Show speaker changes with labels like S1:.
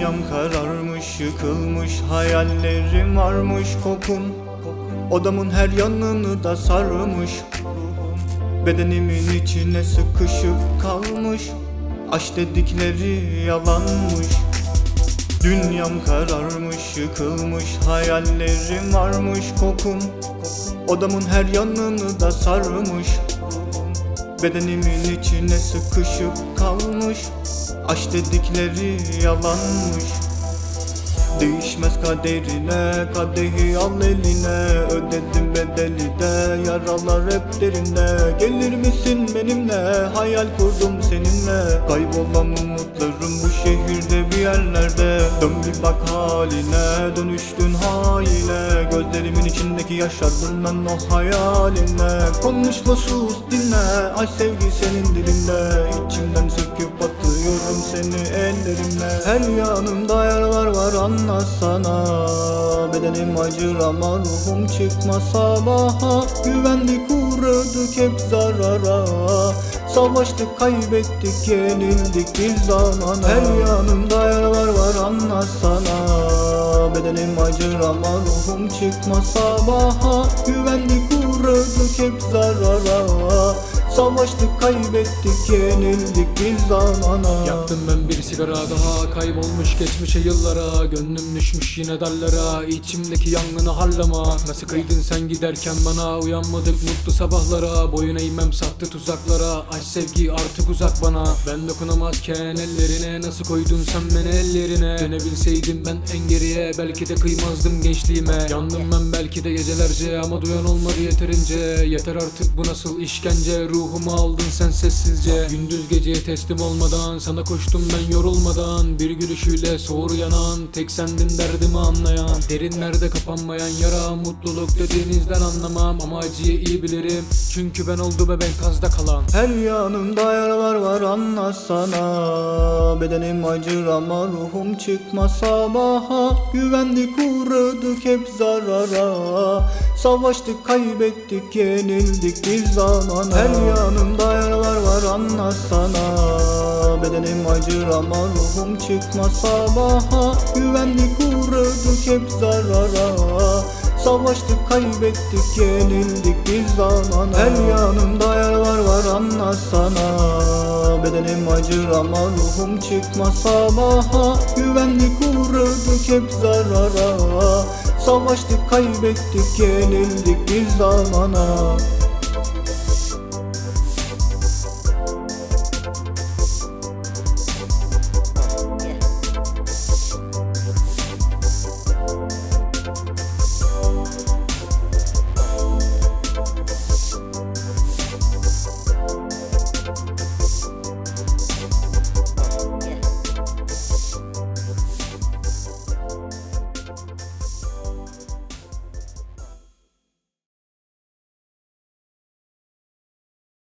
S1: Dünyam kararmış, yıkılmış, hayallerim varmış kokun. Odamın her yanını da sarmış. Bedenimin içine sıkışıp kalmış. Aşk dedikleri yalanmış. Dünyam kararmış, yıkılmış, hayallerim varmış kokun. Odamın her yanını da sarmış. Bedenimin içine sıkışıp kalmış. Aşk dedikleri yalanmış. Değişmez kaderine, kadehi al eline. Ödedim bedeli de, yaralar hep derine. Gelir misin benimle, hayal kurdum seninle. Kaybolan umutlarım bu şehirde bir yerlerde. Dön bir bak haline, dönüştün haline. Gözlerimin içindeki yaşardım ben o hayaline. Konuşma sus dinle, ay sevgi senin dilinde. İçimden söküp atıyorum seni ellerimle. Her yanımda yaralar var anlasana. Bedenim acır ama ruhum çıkmaz sabaha. Güvendik uğradık hep zarara. Savaştık kaybettik yenildik bir zaman. Her yanımda yaralar var anlasana. Bedenim acır ama ruhum çıkmaz sabaha. Güvendik uğradık hep zarara. Savaştık kaybettik yenildik bir zamana.
S2: Yaktım ben bir sigara daha, kaybolmuş geçmişe yıllara. Gönlüm düşmüş yine dallere, içimdeki yangını harlama. Nasıl kıydın sen giderken bana, uyanmadık mutlu sabahlara. Boyun eğmem sahte tuzaklara, aşk sevgi artık uzak bana. Ben dokunamazken ellerine, nasıl koydun sen beni ellerine. Dönebilseydim ben en geriye, belki de kıymazdım gençliğime. Yandım ben belki de gecelerce ama duyan olmadı yeterince. Yeter artık bu nasıl işkence, ruhumu aldın sen sessizce. Gündüz geceye teslim olmadan, sana koştum ben yorulmadan. Bir gülüşüyle soğur yanan, tek sendin derdimi anlayan. Derinlerde kapanmayan yara, mutluluk dediğinizden anlamam. Ama acıyı iyi bilirim, çünkü ben oldu be enkazda kalan.
S1: Her yanımda yaralar var anlasana. Bedenim acır ama ruhum çıkmaz sabaha. Güvendik uğradık hep zarara. Savaştık kaybettik yenildik bir zaman. Her yanımda yaralar var anlasana. Bedenim acır ama ruhum çıkmaz sabaha. Güvendik uğradık hep zarara. Savaştık kaybettik yenildik bir zaman. Her yanımda yaralar var anlasana. Bedenim acır ama ruhum çıkmaz sabaha. Güvendik uğradık hep zarara. Savaştık kaybettik yenildik bir zamana.